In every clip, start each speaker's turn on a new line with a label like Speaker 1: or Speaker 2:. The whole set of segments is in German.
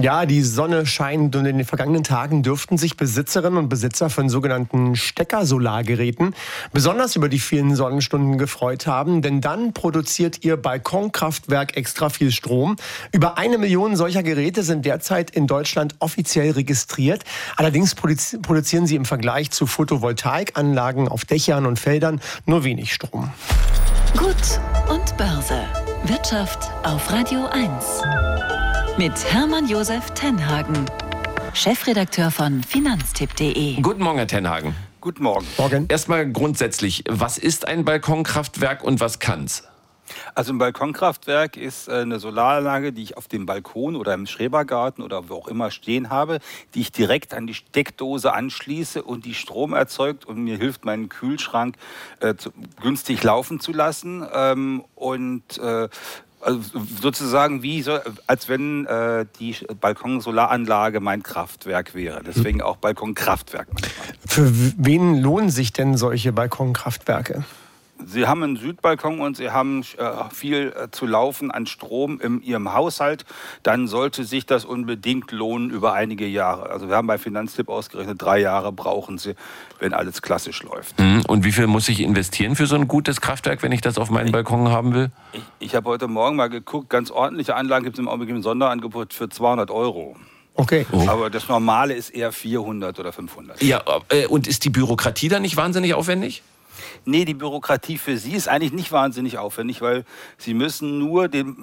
Speaker 1: Ja, die Sonne scheint und in den vergangenen Tagen dürften sich Besitzerinnen und Besitzer von sogenannten Stecker-Solargeräten besonders über die vielen Sonnenstunden gefreut haben, denn dann produziert ihr Balkonkraftwerk extra viel Strom. Über 1 Million solcher Geräte sind derzeit in Deutschland offiziell registriert. Allerdings produzieren sie im Vergleich zu Photovoltaikanlagen auf Dächern und Feldern nur wenig Strom.
Speaker 2: Gut und Börse. Wirtschaft auf Radio 1. Mit Hermann Josef Tenhagen, Chefredakteur von Finanztipp.de.
Speaker 3: Guten Morgen, Herr Tenhagen.
Speaker 4: Guten Morgen.
Speaker 1: Morgen.
Speaker 3: Erstmal grundsätzlich, was ist ein Balkonkraftwerk und was kann's?
Speaker 4: Also ein Balkonkraftwerk ist eine Solaranlage, die ich auf dem Balkon oder im Schrebergarten oder wo auch immer stehen habe, die ich direkt an die Steckdose anschließe und die Strom erzeugt und mir hilft, meinen Kühlschrank günstig laufen zu lassen. Also sozusagen als wenn die Balkonsolaranlage mein Kraftwerk wäre. Deswegen auch Balkonkraftwerk.
Speaker 1: Für wen lohnen sich denn solche Balkonkraftwerke?
Speaker 4: Sie haben einen Südbalkon und Sie haben viel zu laufen an Strom in Ihrem Haushalt, dann sollte sich das unbedingt lohnen über einige Jahre. Also wir haben bei Finanztipp ausgerechnet, 3 Jahre brauchen Sie, wenn alles klassisch läuft.
Speaker 3: Und wie viel muss ich investieren für so ein gutes Kraftwerk, wenn ich das auf meinem Balkon haben will?
Speaker 4: Ich habe heute Morgen mal geguckt, ganz ordentliche Anlagen gibt es im Augenblick im Sonderangebot für 200 €.
Speaker 1: Okay.
Speaker 3: Oh.
Speaker 4: Aber das Normale ist eher 400 oder 500.
Speaker 3: Ja, und ist die Bürokratie dann nicht wahnsinnig aufwendig?
Speaker 4: Nee, die Bürokratie für Sie ist eigentlich nicht wahnsinnig aufwendig, weil Sie müssen nur dem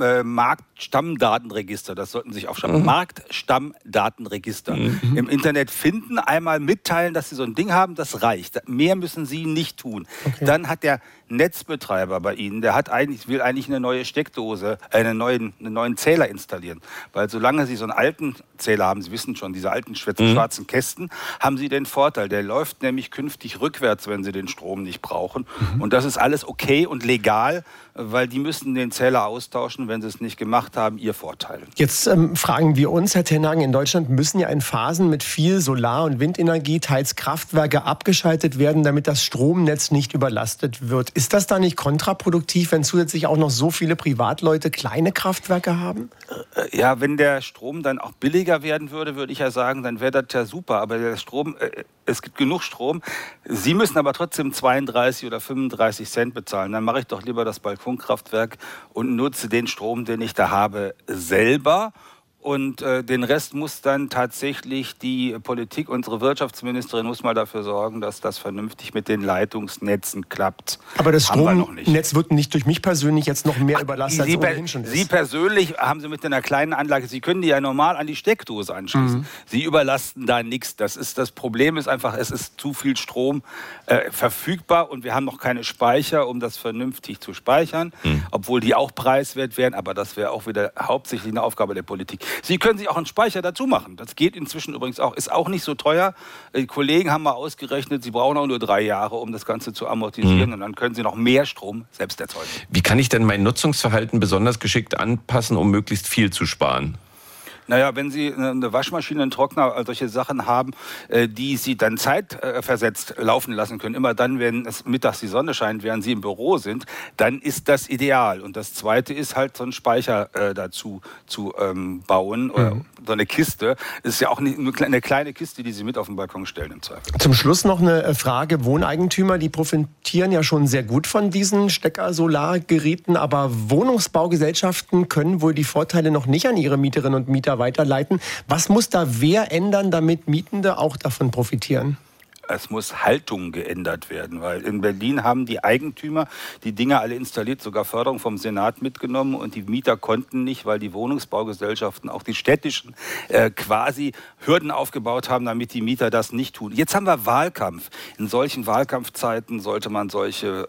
Speaker 4: Marktstammdatenregister, das sollten Sie sich aufschreiben, Marktstammdatenregister im Internet finden, einmal mitteilen, dass Sie so ein Ding haben, das reicht. Mehr müssen Sie nicht tun. Okay. Dann hat der Netzbetreiber bei Ihnen, will eigentlich eine neue Steckdose, einen neuen Zähler installieren. Weil solange Sie so einen alten Zähler haben, Sie wissen schon, diese alten schwarzen Kästen, haben Sie den Vorteil, der läuft nämlich künftig rückwärts, wenn Sie den Strom nicht brauchen. Und das ist alles okay und legal, weil die müssen den Zähler austauschen, wenn sie es nicht gemacht haben, ihr Vorteil.
Speaker 1: Jetzt fragen wir uns, Herr Tenhagen, in Deutschland müssen ja in Phasen mit viel Solar- und Windenergie teils Kraftwerke abgeschaltet werden, damit das Stromnetz nicht überlastet wird. Ist das da nicht kontraproduktiv, wenn zusätzlich auch noch so viele Privatleute kleine Kraftwerke haben?
Speaker 4: Ja, wenn der Strom dann auch billiger werden würde, würde ich ja sagen, dann wäre das ja super. Aber der Strom, es gibt genug Strom. Sie müssen aber trotzdem 32 oder 35 Cent bezahlen. Dann mache ich doch lieber das Balkonkraftwerk und nutze den Strom, den ich da habe, selber. Und den Rest muss dann tatsächlich die Politik, unsere Wirtschaftsministerin muss mal dafür sorgen, dass das vernünftig mit den Leitungsnetzen klappt.
Speaker 1: Aber das Stromnetz wird nicht durch mich persönlich jetzt noch mehr überlastet, als ohnehin schon ist.
Speaker 4: Sie persönlich haben Sie mit einer kleinen Anlage, Sie können die ja normal an die Steckdose anschließen. Sie überlasten da nichts. Das Problem ist einfach, es ist zu viel Strom verfügbar und wir haben noch keine Speicher, um das vernünftig zu speichern, obwohl die auch preiswert wären, aber das wäre auch wieder hauptsächlich eine Aufgabe der Politik. Sie können sich auch einen Speicher dazu machen. Das geht inzwischen übrigens auch. Ist auch nicht so teuer. Die Kollegen haben mal ausgerechnet, Sie brauchen auch nur 3 Jahre, um das Ganze zu amortisieren. Und dann können Sie noch mehr Strom selbst erzeugen.
Speaker 3: Wie kann ich denn mein Nutzungsverhalten besonders geschickt anpassen, um möglichst viel zu sparen?
Speaker 4: Naja, wenn Sie eine Waschmaschine, einen Trockner, solche Sachen haben, die Sie dann zeitversetzt laufen lassen können, immer dann, wenn es mittags die Sonne scheint, während Sie im Büro sind, dann ist das ideal. Und das Zweite ist halt, so einen Speicher dazu zu bauen, oder so eine Kiste. Das ist ja auch nur eine kleine Kiste, die Sie mit auf den Balkon stellen im Zweifel.
Speaker 1: Zum Schluss noch eine Frage. Wohneigentümer, die profitieren ja schon sehr gut von diesen Stecker-Solargeräten, aber Wohnungsbaugesellschaften können wohl die Vorteile noch nicht an ihre Mieterinnen und Mieter weiterleiten. Was muss da wer ändern, damit Mietende auch davon profitieren?
Speaker 4: Es muss Haltung geändert werden, weil in Berlin haben die Eigentümer die Dinge alle installiert, sogar Förderung vom Senat mitgenommen und die Mieter konnten nicht, weil die Wohnungsbaugesellschaften, auch die städtischen, quasi Hürden aufgebaut haben, damit die Mieter das nicht tun. Jetzt haben wir Wahlkampf. In solchen Wahlkampfzeiten sollte man solche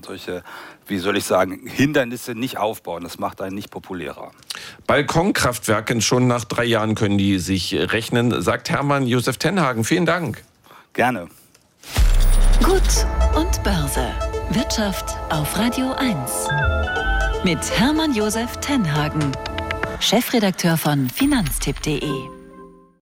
Speaker 4: wie soll ich sagen, Hindernisse nicht aufbauen. Das macht einen nicht populärer.
Speaker 3: Balkonkraftwerke, schon nach 3 Jahren können die sich rechnen, sagt Hermann Josef Tenhagen. Vielen Dank.
Speaker 4: Gerne.
Speaker 2: Gut und Börse. Wirtschaft auf Radio 1. Mit Hermann Josef Tenhagen, Chefredakteur von Finanztipp.de.